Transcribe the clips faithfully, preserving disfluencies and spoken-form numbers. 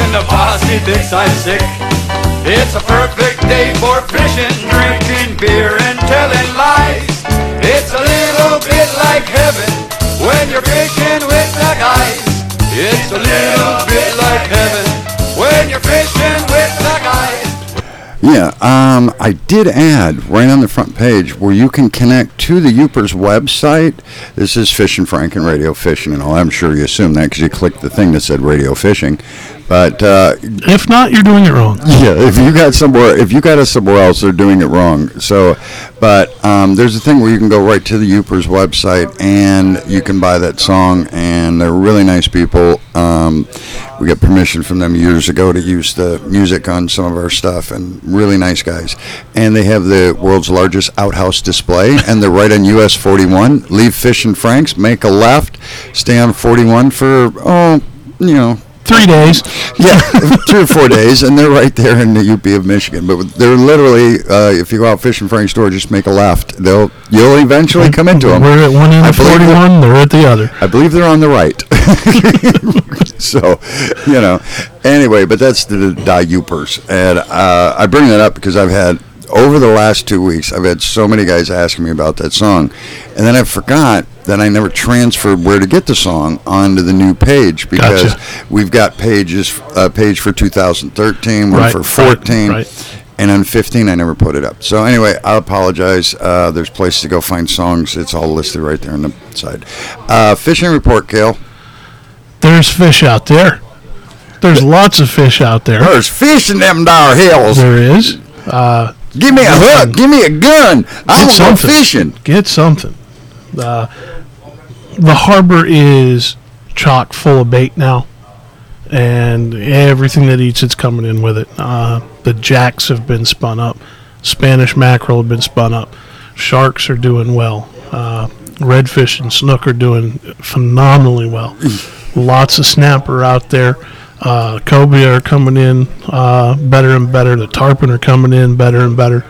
and the posse thinks I'm sick. It's a perfect day for fishing, drinking beer and telling lies. It's a little bit like heaven when you're fishing with the guys. It's a little bit like heaven when you're fishing with the guys. Yeah, um, I did add right on the front page where you can connect to the Yoopers website. This is Fishing Frank and Radio Fishing and all. I'm sure you assumed that because you clicked the thing that said Radio Fishing. But uh, if not, you're doing it wrong. Yeah, if you got somewhere, if you got us somewhere else, they're doing it wrong. So, but um, there's a thing where you can go right to the Yoopers website and you can buy that song, and they're really nice people. Um, we got permission from them years ago to use the music on some of our stuff, and really nice guys. And they have the world's largest outhouse display, and they're right on U S forty-one. Leave Fishing Franks, make a left, stay on forty-one for oh, you know. Three days. Yeah, three or four days, and they're right there in the U P of Michigan. But they're literally, uh, if you go out Fishing Frank's store, just make a left. They'll, you'll eventually come into them. We're at one end of forty-one, they're at the other. I believe they're on the right. So, you know, anyway, but that's the, the Yoopers. And uh, I bring that up because I've had, over the last two weeks, I've had so many guys asking me about that song. And then I forgot that I never transferred where to get the song onto the new page, because gotcha. We've got pages, a page for two thousand thirteen, one right, for fourteen, right, right. And on fifteen I never put it up. So anyway, I apologize. Uh, there's places to go find songs. It's all listed right there on the side. Uh, fishing report, Cale. There's fish out there. There's lots of fish out there. There's fish in them dar hills. There is. Uh, Give me a hook. Give me a gun. I'm going fishing. Get something. Uh, the harbor is chock full of bait now, and everything that eats it's coming in with it. Uh, the jacks have been spun up. Spanish mackerel have been spun up. Sharks are doing well. Uh, redfish and snook are doing phenomenally well. Lots of snapper out there. Uh, cobia are coming in uh, better and better. The tarpon are coming in better and better.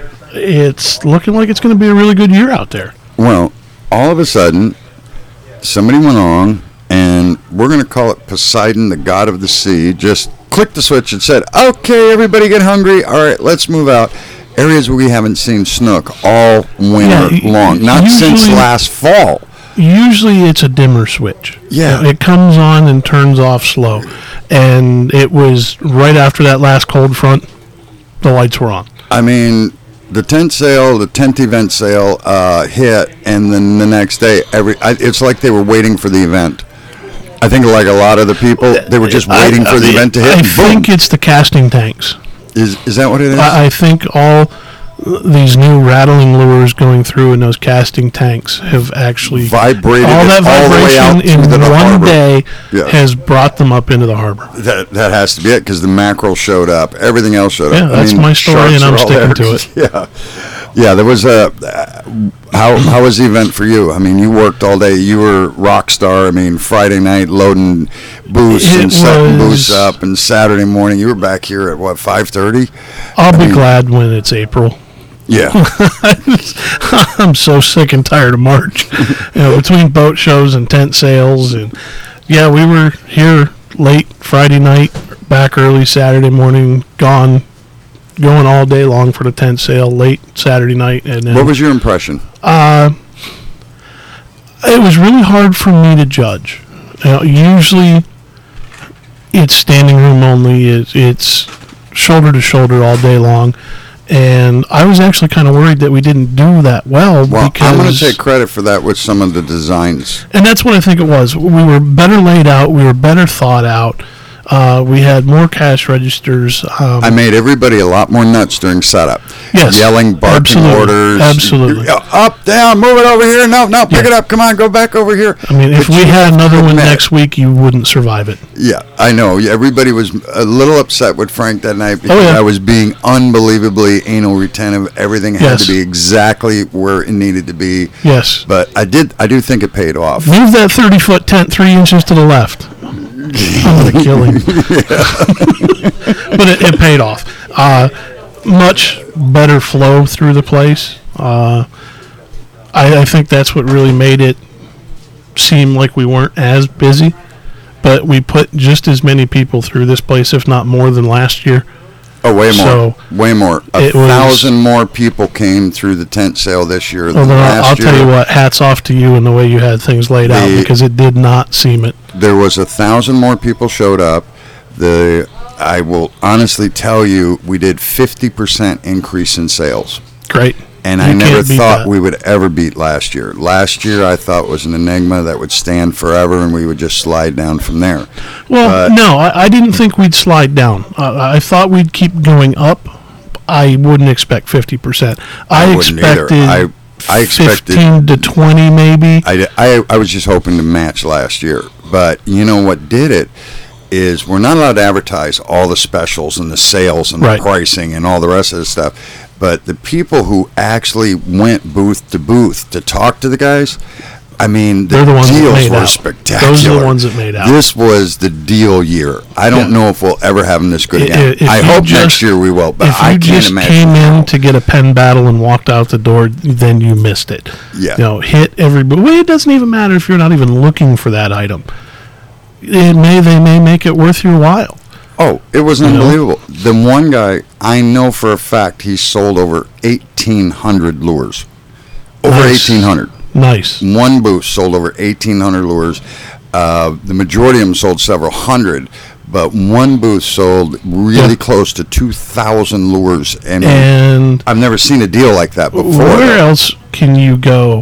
It's looking like it's going to be a really good year out there. Well, all of a sudden, somebody went along, and we're going to call it Poseidon, the god of the sea, just clicked the switch and said, okay, everybody get hungry. All right, let's move out. Areas where we haven't seen snook all winter yeah, long, not usually, since last fall. Usually it's a dimmer switch. Yeah. It comes on and turns off slow. And it was right after that last cold front, the lights were on. I mean, the tent sale, the tent event sale uh, hit, and then the next day, every I, it's like they were waiting for the event. I think like a lot of the people, they were just waiting I, for the I, event to hit. I and think boom. it's the casting tanks. Is is that what it is? I, I think all these new rattling lures going through in those casting tanks have actually vibrated all that all vibration the way out in to the one harbor. day Yeah. has brought them up into the harbor. That that has to be it, because the mackerel showed up, everything else showed Yeah, up. that's I mean, my story, and sharks I'm are all sticking there. to it. Yeah, yeah. There was a uh, how how was the event for you? I mean, you worked all day. You were rock star. I mean, Friday night loading booths It and setting was- booths up, and Saturday morning you were back here at what five thirty? I'll I be mean- glad when it's April. Yeah. I'm so sick and tired of March. You know, between boat shows and tent sales, and yeah, we were here late Friday night, back early Saturday morning, gone, going all day long for the tent sale, late Saturday night, and then What was your impression? uh, it was really hard for me to judge. You know, usually, it's standing room only. It's, it's shoulder to shoulder all day long. And I was actually kind of worried that we didn't do that well. Well, because, I'm going to take credit for that with some of the designs. and that's what I think it was. We were better laid out. We were better thought out. Uh, we had more cash registers. Um, I made everybody a lot more nuts during setup. Yes, Yelling, barking absolutely, orders. absolutely. Up, down, move it over here. No, no, pick Yeah. it up. Come on, go back over here. I mean, if But we you had have to another one admit- next week, you wouldn't survive it. Yeah, I know. Yeah, everybody was a little upset with Frank that night because Oh, yeah. I was being unbelievably anal retentive. Everything had Yes. to be exactly where it needed to be. Yes. But I did. I do think it paid off. Move that thirty-foot tent three inches to the left. I'm going to kill him. But it, it paid off. Uh, much better flow through the place. Uh, I, I think that's what really made it seem like we weren't as busy. but we put just as many people through this place, if not more, than last year. Oh, way more. So way more. A it was- thousand more people came through the tent sale this year Well, than then I'll, last I'll year. tell you what, hats off to you and the way you had things laid out, The- because it did not seem it. There was a thousand more people showed up. The I will honestly tell you, we did fifty percent increase in sales. Great. And You I never can't beat thought that. we would ever beat last year. Last year, I thought was an enigma that would stand forever, and we would just slide down from there. Well, But- no, I, I didn't think we'd slide down. Uh, I thought we'd keep going up. I wouldn't expect fifty percent. I, I wouldn't either. expected I- I expected- fifteen to twenty maybe. I, I, I was just hoping to match last year. But you know what did it is we're not allowed to advertise all the specials and the sales and Right. the pricing and all the rest of the stuff. But the people who actually went booth to booth to talk to the guys, I mean, the They're the ones that deals made were out. spectacular. Those are the ones that made out. This was the deal year. I don't Yeah. know if we'll ever have them this good I- again. if I you hope just- next year we will, but if you I can't just imagine. came how. in to get a pen battle and walked out the door, then you missed it. Yeah. You know, hit every. But well, it doesn't even matter if you're not even looking for that item. It may they may make it worth your while. Oh, it was You know? unbelievable. The one guy, I know for a fact, he sold over eighteen hundred lures. Over Nice. eighteen hundred. Nice. One booth sold over eighteen hundred lures. Uh, the majority of them sold several hundred, but one booth sold really Yeah. close to two thousand lures. And, And I've never seen a deal like that before. where though. else can you go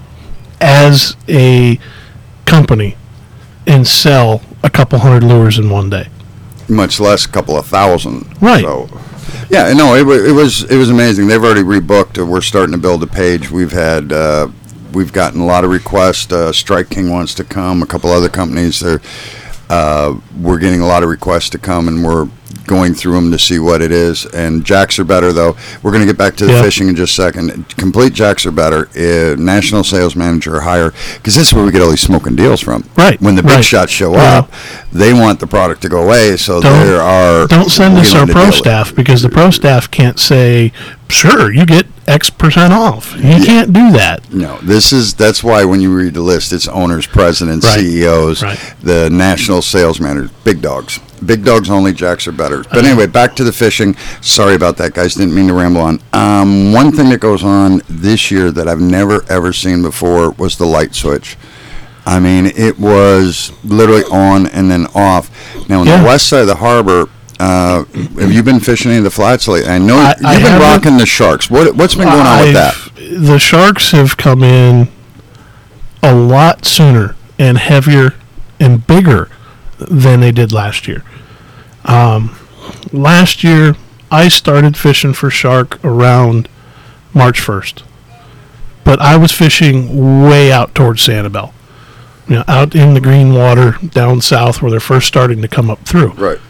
as a company and sell a couple hundred lures in one day? Much less a couple of thousand. Right. So, yeah, no, it, wa- it was it was amazing. They've already rebooked. Uh, We're starting to build a page. We've had uh, we've gotten a lot of requests. Uh, Strike King wants to come. A couple other companies. They're uh, we're getting a lot of requests to come, and we're going through them to see what it is. And jacks are better, though. We're going to get back to the Yeah. fishing in just a second. Complete jacks are better. Uh, national sales manager or higher, because this is where we get all these smoking deals from. Right, When the big right. shots show Yeah. up, they want the product to go away. So Don't- there are. Don't send we us learn our to pro deal with it. staff, because the pro staff can't say, sure, you get X percent off. You can't do that. No, this is that's why when you read the list, it's owners, presidents, Right. C E Os, Right. the national sales managers, big dogs. Big dogs only, jacks are better. But anyway, back to the fishing. Sorry about that, guys. Didn't mean to ramble on. Um, one thing that goes on this year that I've never ever seen before was the light switch. I mean, it was literally on and then off. Now, on Yeah. the west side of the harbor, uh, have you been fishing any of the flats lately? I know I- you've I been haven't. rocking the sharks. What, what's been going on with that? I've- The sharks have come in a lot sooner and heavier and bigger than they did last year. Um, last year, I started fishing for shark around March first, but I was fishing way out towards Sanibel, you know, out in the green water down south where they're first starting to come up through. Right.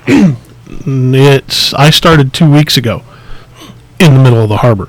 It's I started two weeks ago in the middle of the harbor.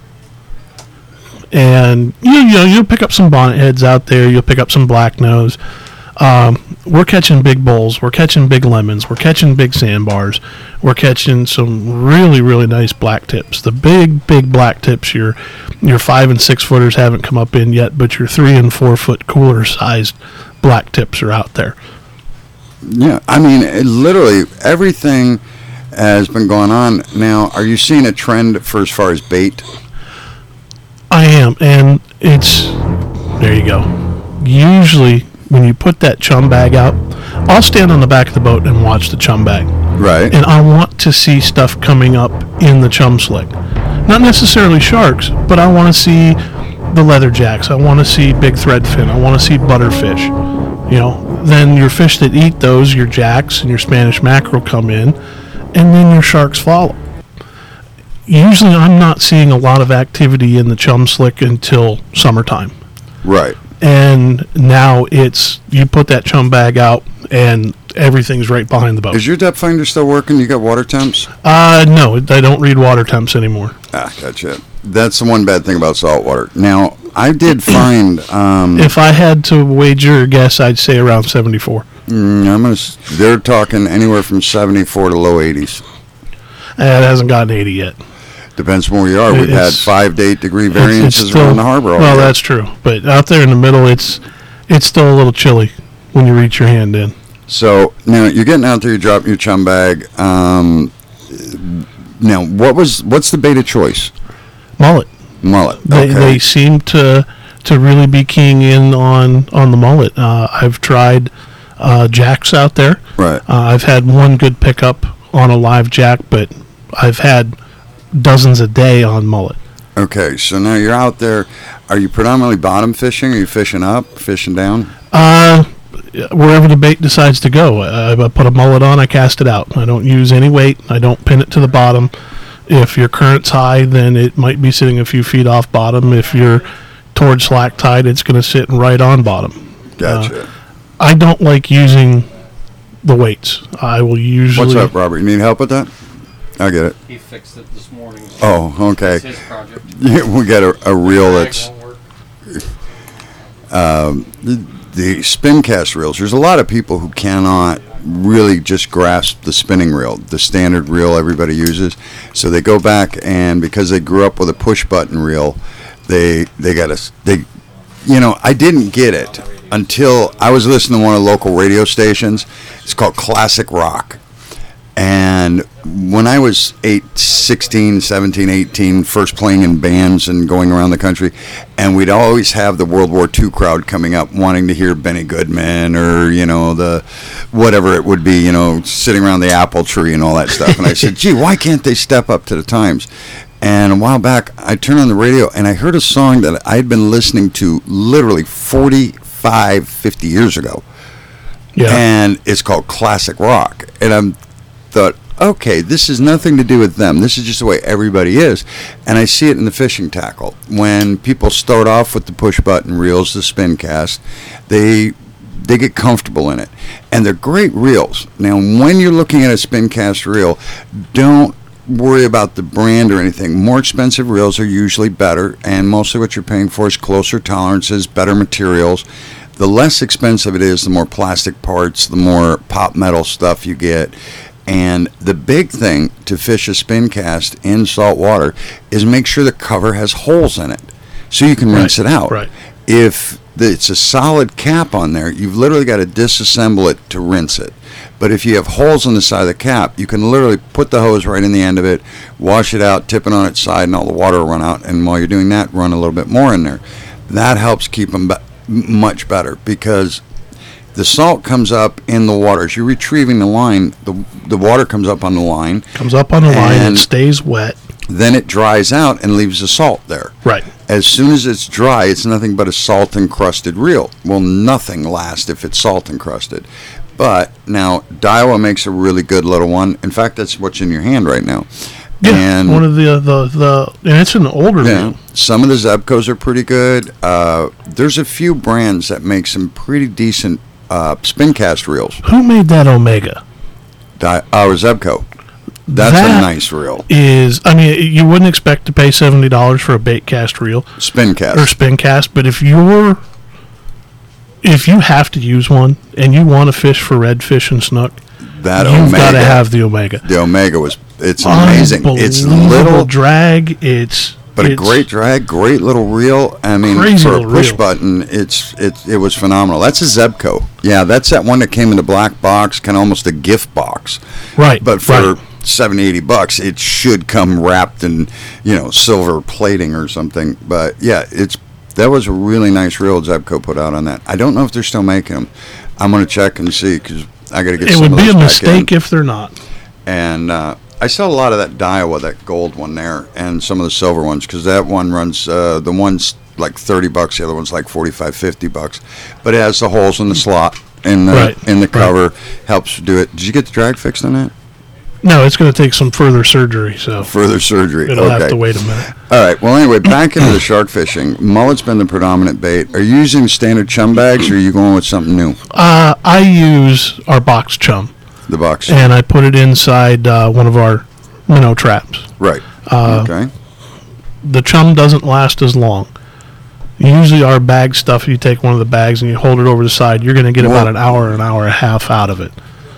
And you, you know, you'll pick up some bonnet heads out there, you'll pick up some black nose. Um, we're catching big bulls, we're catching big lemons, we're catching big sandbars, we're catching some really, really nice black tips. The big, big black tips, your your five and six footers haven't come up in yet, but your three and four foot cooler sized black tips are out there. Yeah, I mean, it, literally everything has been going on. Now, are you seeing a trend for as far as bait? I am, and it's there you go. Usually, when you put that chum bag out, I'll stand on the back of the boat and watch the chum bag, Right. and I want to see stuff coming up in the chum slick. Not necessarily sharks, but I want to see the leatherjacks. I want to see big threadfin. I want to see butterfish. You know, then your fish that eat those, your jacks and your Spanish mackerel, come in, and then your sharks follow. Usually, I'm not seeing a lot of activity in the chum slick until summertime. Right. And now it's you put that chum bag out and everything's right behind the boat. Is your depth finder still working? You got water temps? Uh no, I don't read water temps anymore. Ah, gotcha. That's the one bad thing about salt water. Now, I did find. Um, If I had to wager a guess, I'd say around seventy-four. mm, I'm gonna. s- They're talking anywhere from seventy-four to low eighties. Uh, it hasn't gotten eighty yet. Depends on where you are. We've had It's- five to eight degree It's- it's variances still- around the harbor. All Well, year. that's true. But out there in the middle, it's it's still a little chilly when you reach your hand in. So now you're getting out there, you're dropping your chum bag. Um, now, what was what's the bait of choice? Mullet. Mullet. They, Okay. they seem to to really be keying in on, on the mullet. Uh, I've tried uh, jacks out there. Right. Uh, I've had one good pickup on a live jack, but I've had dozens a day on mullet. Okay, so now you're out there. Are you predominantly bottom fishing? Are you fishing up, fishing down? Uh, wherever the bait decides to go. I, I put a mullet on, I cast it out. I don't use any weight. I don't pin it to the bottom. If your current's high, then it might be sitting a few feet off bottom. If you're towards slack tide, it's going to sit right on bottom. Gotcha. Uh, I don't like using the weights. I will usually... What's up, Robert? You need help with that? I get it. He fixed it this morning. So Oh, okay. It's his project. Yeah, we got a, a reel Drag that's won't work. um, the, the spin cast reels. There's a lot of people who cannot really just grasp the spinning reel, the standard reel everybody uses. So they go back, and because they grew up with a push button reel, they they got a they, you know, I didn't get it until I was listening to one of the local radio stations. It's called Classic Rock. And when I was eight, sixteen, seventeen, eighteen, first playing in bands and going around the country, and we'd always have the World War Two crowd coming up wanting to hear Benny Goodman or, you know, the whatever it would be, you know, sitting around the apple tree and all that stuff. And I said, gee, why can't they step up to the times? And a while back, I turned on the radio and I heard a song that I had been listening to literally forty-five, fifty years ago. Yeah. And it's called Classic Rock. And I'm thought, okay, this has nothing to do with them. This is just the way everybody is. And I see it in the fishing tackle. When people start off with the push button reels, the spin cast, they they get comfortable in it. And they're great reels. Now, when you're looking at a spin cast reel, don't worry about the brand or anything. More expensive reels are usually better, and mostly what you're paying for is closer tolerances, better materials. The less expensive it is, the more plastic parts, the more pop metal stuff you get. And the big thing to fish a spin cast in salt water is make sure the cover has holes in it so you can rinse Right, it out. right. If the, it's a solid cap on there, you've literally got to disassemble it to rinse it. But if you have holes on the side of the cap, you can literally put the hose right in the end of it, wash it out, tip it on its side, and all the water will run out. And while you're doing that, run a little bit more in there. That helps keep them be- much better, because the salt comes up in the water. As you're retrieving the line, the the water comes up on the line. Comes up on the line and And- stays wet. Then it dries out and leaves the salt there. Right. As soon as it's dry, it's nothing but a salt encrusted reel. Well, nothing lasts if it's salt encrusted. But now Daiwa makes a really good little one. In fact, that's what's in your hand right now. Yeah. And one of the, the, the, and it's an older yeah, reel. some of the Zebcos are pretty good. Uh, there's a few brands that make some pretty decent uh, spin cast reels. Who made that Omega? Di- our Zebco. That's That a nice reel. Is, I mean, you wouldn't expect to pay seventy dollars for a bait cast reel Spin or cast. spin cast, but if you're, if you have to use one and you want to fish for redfish and snook, That you've Omega. got to have the Omega. The Omega was, it's amazing. It's Unbelievable little, drag. It's but a it's great drag, great little reel. I mean, Crazy for a little push reel. button, it's it it was phenomenal. That's a Zebco. Yeah, that's that one that came in the black box, kind of almost a gift box. right. But for right. seventy, eighty bucks, it should come wrapped in, you know, silver plating or something. But yeah, it's that was a really nice reel Zebco put out on that. I don't know if they're still making them. I'm gonna check and see, because I got to get. It some would of be a those back mistake in. if they're not. And uh, I sell a lot of that Daiwa, that gold one there, and some of the silver ones, because that one runs, uh, the one's like thirty bucks, the other one's like forty-five, fifty bucks. But it has the holes in the slot, in the, Right, in the right. cover, helps do it. Did you get the drag fixed on that? No, it's going to take some further surgery, so Further surgery. it'll okay. have to wait a minute. All right. Well, anyway, back into the shark fishing. Mullet's been the predominant bait. Are you using standard chum bags, or are you going with something new? Uh, I use our box chum, The box. and I put it inside uh, one of our minnow traps. Right. Uh, okay. The chum doesn't last as long. Usually our bag stuff, you take one of the bags and you hold it over the side, you're going to get Well- about an hour, an hour and a half out of it.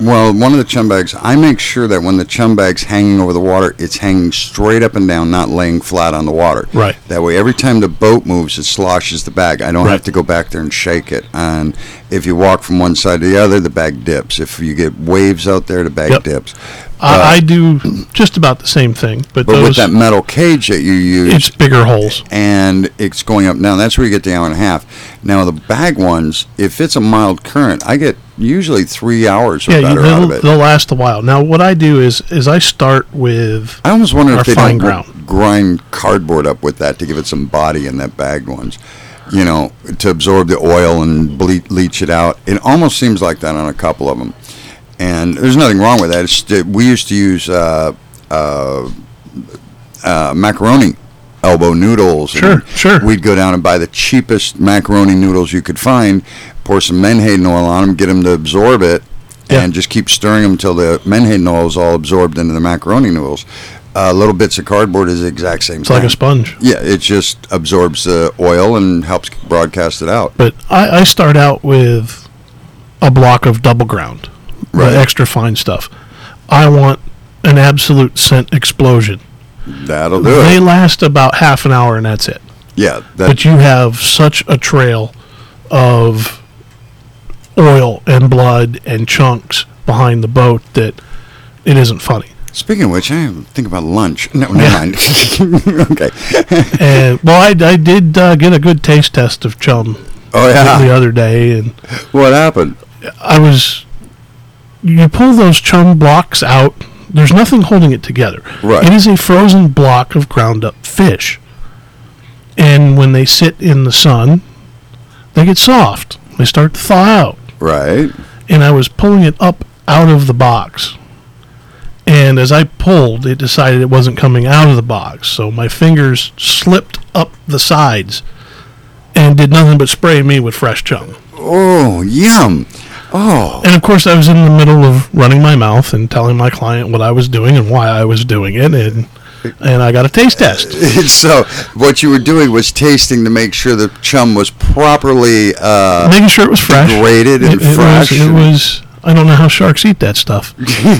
Well, one of the chum bags, I make sure that when the chum bag's hanging over the water, it's hanging straight up and down, not laying flat on the water. Right. That way, every time the boat moves, it sloshes the bag. I don't Right. have to go back there and shake it. And if you walk from one side to the other, the bag dips. If you get waves out there, the bag Yep. dips. I, I do just about the same thing, but, But those, with that metal cage that you use, it's bigger holes. and it's going up and down, that's where you get the hour and a half. Now, the bag ones, if it's a mild current, I get usually three hours or Yeah, you, better out of they'll, it. they'll last a while. Now, what I do is is I start with I almost wonder Our if they fine don't ground. grind cardboard up with that to give it some body in that bagged ones, you know, to absorb the oil and ble- leach it out. It almost seems like that on a couple of them. And there's nothing wrong with that. It's, that we used to use uh, uh, uh, macaroni elbow noodles. Sure, and sure. We'd go down and buy the cheapest macaroni noodles you could find, pour some Menhaden oil on them, get them to absorb it, Yeah. and just keep stirring them until the Menhaden oil is all absorbed into the macaroni noodles. Uh, little bits of cardboard is the exact same it's thing. like a sponge. Yeah, it just absorbs the oil and helps broadcast it out. But I, I start out with a block of double ground, Right. the extra fine stuff. I want an absolute scent explosion. That'll do They it. last about half an hour, and that's it. Yeah, that, But you have such a trail of oil and blood and chunks behind the boat that it isn't funny. speaking of which, I think about lunch. No, never Yeah. mind. Okay. And well, I, I did uh, get a good taste test of chum Oh, the yeah. other day, and What happened? I was. You pull those chum blocks out. There's nothing holding it together. Right. It is a frozen block of ground up fish, and when they sit in the sun, they get soft. They start to thaw out. Right. And I was pulling it up out of the box. And as I pulled, it decided it wasn't coming out of the box. So my fingers slipped up the sides and did nothing but spray me with fresh chum. Oh, yum. Oh, And of course, I was in the middle of running my mouth and telling my client what I was doing and why I was doing it. And, and I got a taste test. so what you were doing was tasting to make sure the chum was properly uh, Making sure it was fresh. degraded and it, it fresh. Was, it and- was, I don't know how sharks eat that stuff.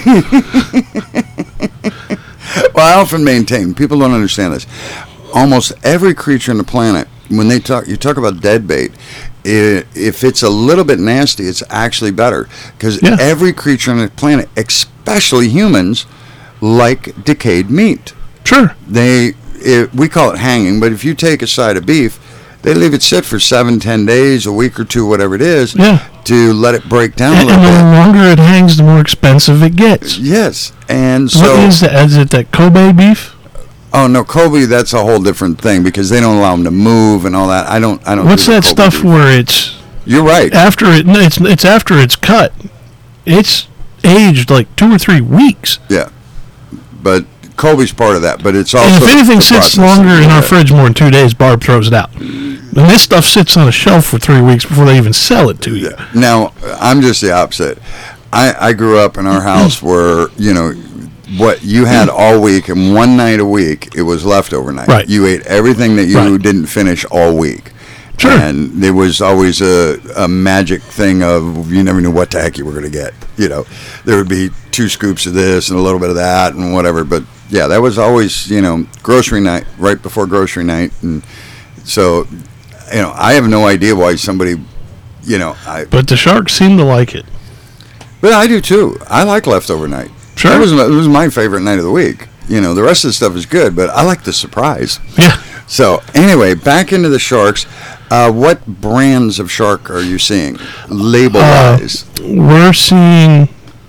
Well, I often maintain people don't understand this. Almost every creature on the planet, when they talk, you talk about dead bait. I if it's a little bit nasty, it's actually better because Yeah. every creature on the planet, especially humans, like decayed meat. Sure. They, it, we call it hanging, but if you take a side of beef, they leave it sit for seven, ten days, a week or two, whatever it is, Yeah. to let it break down a And, little and the bit. longer it hangs, the more expensive it gets. Yes, and What so is that? Is it that Kobe beef? oh no, Kobe, that's a whole different thing because they don't allow them to move and all that. I don't, I don't. What's do the that Kobe stuff beef. where it's You're right. after it? No, it's it's after it's cut. It's aged like two or three weeks. Yeah, but Kobe's part of that. But it's also And if the- anything the sits process longer of in our that. fridge more than two days, Barb throws it out. And this stuff sits on a shelf for three weeks before they even sell it to you. Yeah. Now, I'm just the opposite. I, I grew up in our house where, you know, what you had all week and one night a week, it was leftover night. Right. You ate everything that you Right. didn't finish all week. Sure. And there was always a, a magic thing of you never knew what the heck you were going to get. You know, there would be two scoops of this and a little bit of that and whatever. But, yeah, that was always, you know, grocery night, right before grocery night. And so, you know, I have no idea why somebody, you know, I, But the sharks seem to like it. but I do too. I like leftover night. Sure. That was, my- it was my favorite night of the week. You know, the rest of the stuff is good, but I like the surprise. Yeah. So, anyway, back into the sharks. Uh, what brands of shark are you seeing, label-wise? We're seeing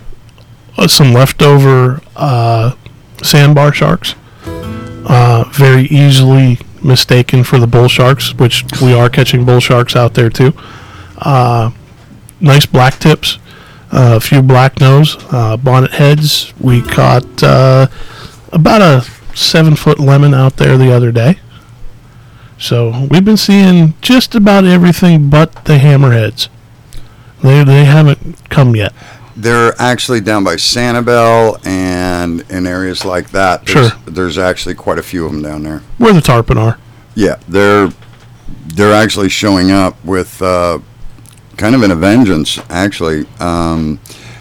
uh, some leftover uh, sandbar sharks. Uh, very easily mistaken for the bull sharks, which we are catching bull sharks out there too. Uh, nice black tips, uh, a few black nose, uh, bonnet heads. We caught uh, about a seven foot lemon out there the other day. So we've been seeing just about everything but the hammerheads. They they haven't come yet. They're actually down by Sanibel and in areas like that. There's, Sure. There's actually quite a few of them down there. Where the tarpon are. Yeah, they're they're actually showing up with uh, kind of in a vengeance. Actually, um,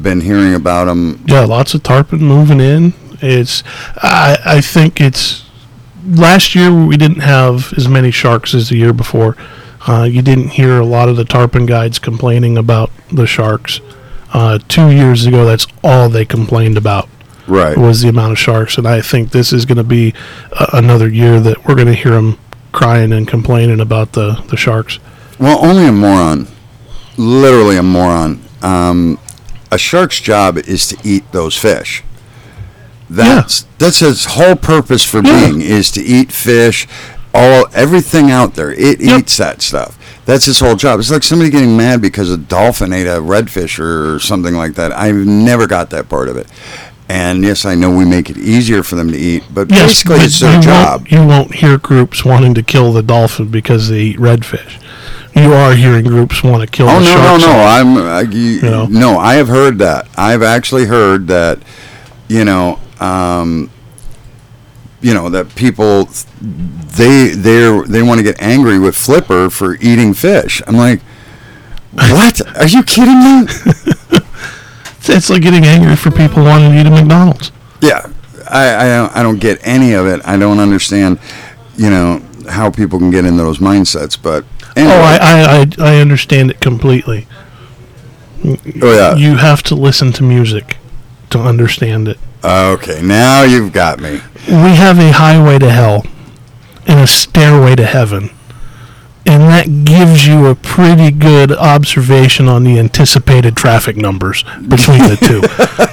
been hearing about them. Yeah, lots of tarpon moving in. It's, I, I think it's, last year we didn't have as many sharks as the year before. Uh, you didn't hear a lot of the tarpon guides complaining about the sharks. Uh, two years ago, that's all they complained about. Right. Was the amount of sharks, and I think this is going to be uh, another year that we're going to hear them crying and complaining about the, the sharks. Well, only a moron, literally a moron. Um, a shark's job is to eat those fish. That's yeah. that's its whole purpose for yeah. being, is to eat fish, all everything out there. It yep. eats that stuff. That's his whole job. It's like somebody getting mad because a dolphin ate a redfish or something like that. I've never got that part of it. And yes, I know we make it easier for them to eat, but yes, basically but it's their you job. Won't, you won't hear groups wanting to kill the dolphin because they eat redfish. You are hearing groups want to kill oh, the no, sharks. Oh, no, no, I'm, uh, you, you know? No, I have heard that. I've actually heard that, you know, um, you know, that people, they they they want to get angry with Flipper for eating fish. I'm like, what? Are you kidding me? It's like getting angry for people wanting to eat at McDonald's. Yeah, I, I don't I don't get any of it. I don't understand, you know, how people can get into those mindsets. But anyway. oh, I, I I I understand it completely. Oh yeah, you have to listen to music to understand it. Okay, now you've got me. We have a highway to hell and a stairway to heaven. And that gives you a pretty good observation on the anticipated traffic numbers between the two.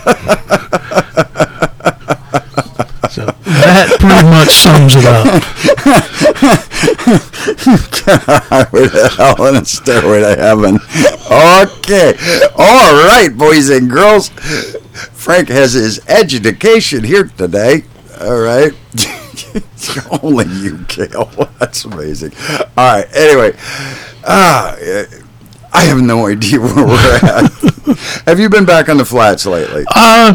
So that pretty much sums it up. Highway to hell and a stairway to heaven. Okay. All right, boys and girls. Frank has his education here today. All right. Only you, Gail. That's amazing. All right. Anyway, uh, I have no idea where we're at. Have you been back on the flats lately? Uh,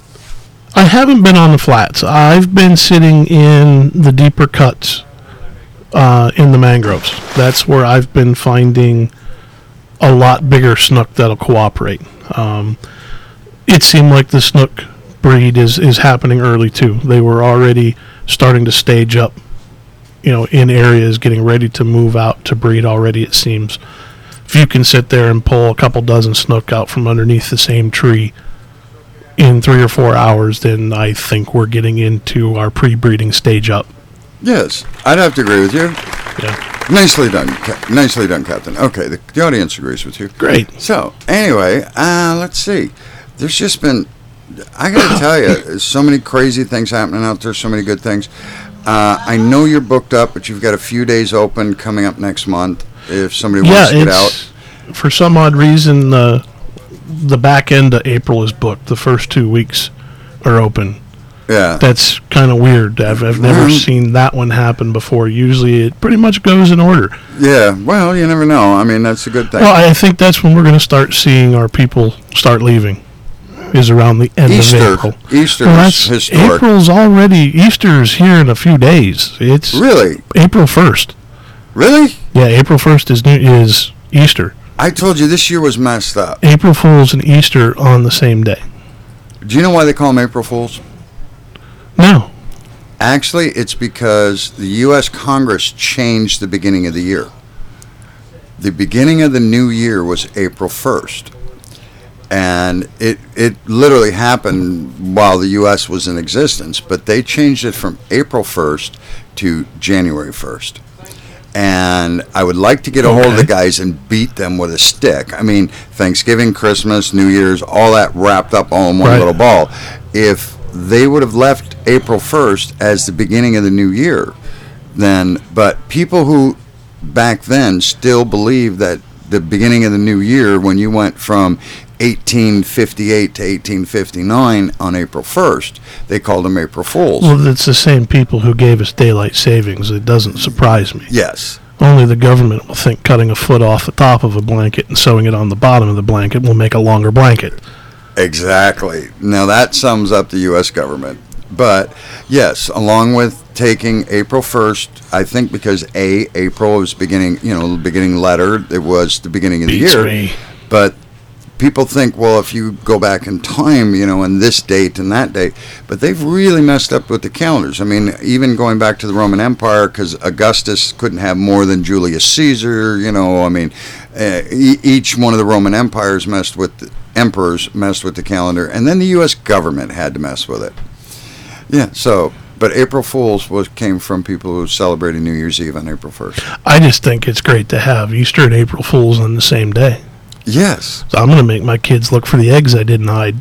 I haven't been on the flats. I've been sitting in the deeper cuts uh, in the mangroves. That's where I've been finding a lot bigger snook that'll cooperate. Um, it seemed like the snook breed is, is happening early, too. They were already starting to stage up, you know, in areas, getting ready to move out to breed already, it seems. If you can sit there and pull a couple dozen snook out from underneath the same tree in three or four hours, then I think we're getting into our pre-breeding stage up. Yes, I'd have to agree with you. Yeah. Nicely done. Ca- nicely done, Captain. Okay, the, the audience agrees with you. Great. So, anyway, uh, let's see. There's just been... I got to tell you, there's so many crazy things happening out there, so many good things. Uh, I know you're booked up, but you've got a few days open coming up next month if somebody yeah, wants to get it's, out. For some odd reason, uh, the back end of April is booked. The first two weeks are open. Yeah. That's kind of weird. I've, I've never mm-hmm. seen that one happen before. Usually it pretty much goes in order. Yeah, well, you never know. I mean, that's a good thing. Well, I think that's when we're going to start seeing our people start leaving. Is around the end Easter. of April. Easter well, is historic. April's already, Easter's here in a few days. It's really April first. Really? Yeah, April first is new, is Easter. I told you this year was messed up. April Fool's and Easter on the same day. Do you know why they call them April Fools? No. Actually, it's because the U S Congress changed the beginning of the year. The beginning of the new year was April first. And it it literally happened while the U S was in existence, but they changed it from April first to January first. And I would like to get a hold of the guys and beat them with a stick. I mean, Thanksgiving, Christmas, New Year's, all that wrapped up all in one right. little ball. If they would have left April first as the beginning of the new year, then, but people who back then still believe that the beginning of the new year, when you went from eighteen fifty-eight to eighteen fifty-nine on April first, they called them April Fools. Well, it's the same people who gave us daylight savings. It doesn't surprise me. Yes. Only the government will think cutting a foot off the top of a blanket and sewing it on the bottom of the blanket will make a longer blanket. Exactly. Now that sums up the U S government. But yes, along with taking April first, I think because A, April was beginning, you know, the beginning letter, it was the beginning of the Beats year. Me. But people think, well, if you go back in time, you know, in this date and that date, but they've really messed up with the calendars. I mean, even going back to the Roman Empire, because Augustus couldn't have more than Julius Caesar, you know, I mean, uh, e- each one of the Roman empires messed with, the, emperors messed with the calendar, and then the U S government had to mess with it. Yeah, so, but April Fools was came from people who celebrated New Year's Eve on April first. I just think it's great to have Easter and April Fools on the same day. Yes. So I'm going to make my kids look for the eggs I didn't hide.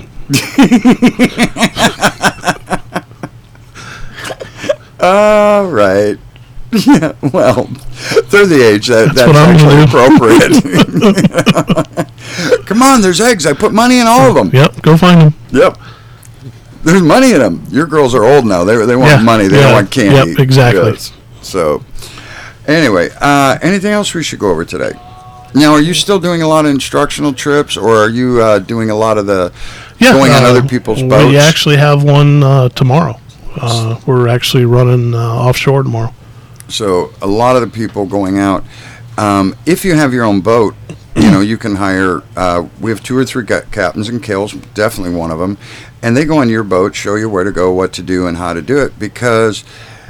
All right. Yeah, well, they're the age that That's that's, that's actually appropriate. Come on, there's eggs. I put money in all of them. Yep, go find them. Yep. There's money in them. Your girls are old now. They they want Yeah, money. They yeah, don't want candy. yep, exactly. Yes. So, anyway, uh, anything else we should go over today? Now, are you still doing a lot of instructional trips, or are you uh, doing a lot of the Yeah, going on uh, other people's boats? We actually have one uh, tomorrow. Uh, we're actually running uh, offshore tomorrow. So a lot of the people going out, um, if you have your own boat, you know, you can hire, uh, we have two or three ca- captains, and Kale's definitely one of them, and they go on your boat, show you where to go, what to do, and how to do it, because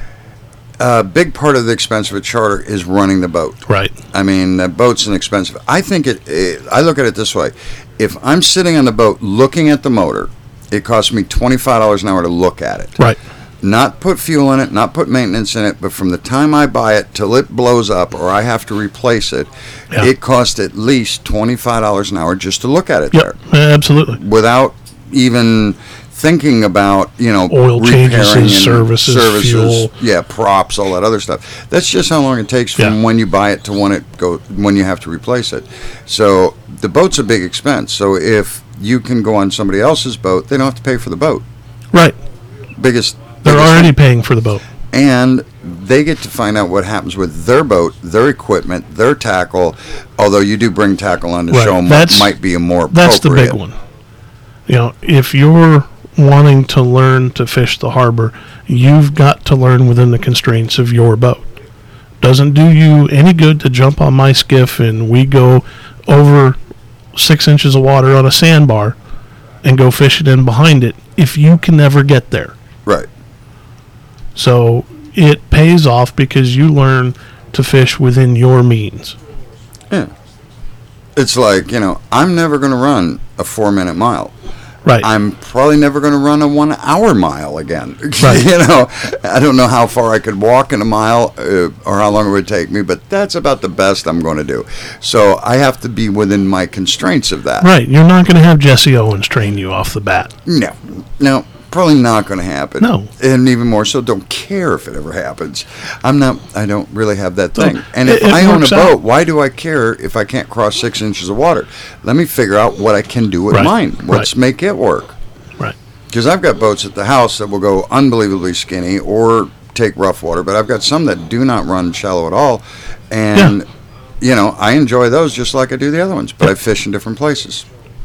a big part of the expense of a charter is running the boat. Right. I mean, the boat's an expensive. I think it, it, I look at it this way. If I'm sitting on the boat looking at the motor, it costs me twenty-five dollars an hour to look at it. Right. Not put fuel in it, not put maintenance in it, but from the time I buy it till it blows up or I have to replace it, Yeah. it costs at least twenty-five dollars an hour just to look at it Yep, there. absolutely. Without even thinking about, you know, Oil changes, repairing and services, fuel. yeah, props, all that other stuff. That's just how long it takes from Yeah. when you buy it to when it go when you have to replace it. So the boat's a big expense. So if you can go on somebody else's boat, they don't have to pay for the boat. Right. Biggest They're biggest already thing. paying for the boat. And they get to find out what happens with their boat, their equipment, their tackle. Although you do bring tackle on to Right. show them what That's- might be a more appropriate. That's the big one. You know, if you're wanting to learn to fish the harbor, you've got to learn within the constraints of your boat. Doesn't do you any good to jump on my skiff and we go over six inches of water on a sandbar and go fishing in behind it if you can never get there. Right. So it pays off because you learn to fish within your means. Yeah. It's like, you know, I'm never going to run a four-minute mile. Right. I'm probably never going to run a one-hour mile again. Right. You know, I don't know how far I could walk in a mile uh, or how long it would take me, but that's about the best I'm going to do. So I have to be within my constraints of that. Right. You're not going to have Jesse Owens train you off the bat. No, no, probably not going to happen. No. And even more so, don't care if it ever happens. I'm not, I don't really have that thing. Well, and if it- it I own a works boat, out. why do I care if I can't cross six inches of water? Let me figure out what I can do with Right, mine. Let's right. make it work. Right. Because I've got boats at the house that will go unbelievably skinny or take rough water, but I've got some that do not run shallow at all. And, you know, I enjoy those just like I do the other ones, but I fish in different places.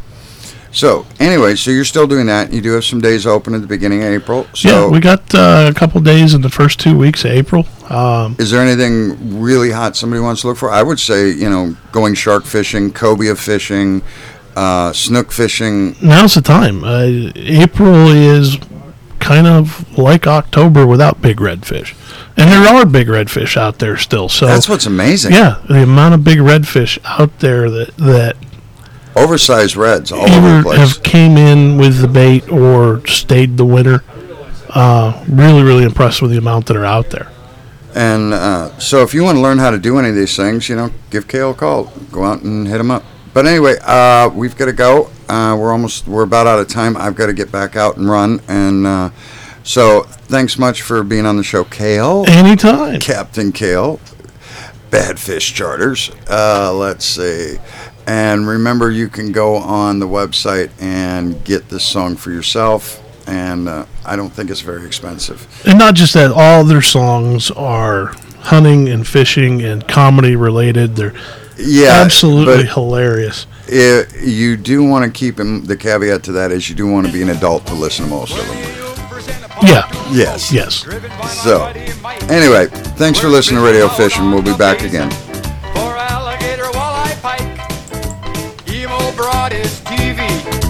So, anyway, so you're still doing that. You do have some days open at the beginning of April. So, Yeah, we got uh, a couple days in the first two weeks of April. Um, is there anything really hot somebody wants to look for? I would say, you know, going shark fishing, cobia fishing, uh, snook fishing. now's the time. Uh, April is kind of like October without big redfish. And there are big redfish out there still. So That's what's amazing. yeah, the amount of big redfish out there that, that Oversized reds all over the either place. have came in with the bait or stayed the winter. Uh, really, really impressed with the amount that are out there. And uh, so if you want to learn how to do any of these things, you know, give Kale a call. Go out and hit him up. But anyway, uh, we've got to go. Uh, we're almost, we're about out of time. I've got to get back out and run. And uh, so thanks much for being on the show, Kale. Anytime. Captain Kale. Bad Fish Charters. Uh, let's see. And remember, you can go on the website and get this song for yourself. And uh, I don't think it's very expensive. And not just that, all their songs are hunting and fishing and comedy related. They're Yeah, absolutely but hilarious. it, you do want to keep in, the caveat to that is you do want to be an adult to listen to most of them. Yeah. Yes. Yes. So, anyway, thanks for listening to Radio Fishing. We'll be back again. For alligator, walleye, pike, emo brought his teeth.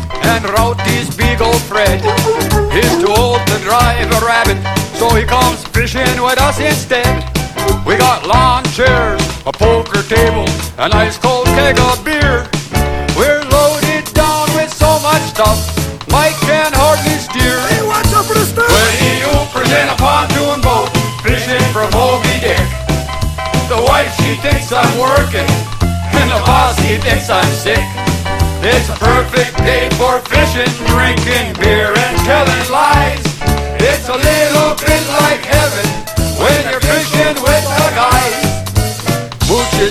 and Rowdy's beagle Fred is too old to drive a rabbit, so he comes fishing with us instead. We got lawn chairs, a poker table, an ice cold keg of beer. We're loaded down with so much stuff, Mike can hardly steer. Hey, watch out for the stuff! When he opens in a pontoon boat, fishing for Moby Dick. The wife, she thinks I'm working, and the boss, he thinks I'm sick. It's a perfect day for fishing, drinking beer,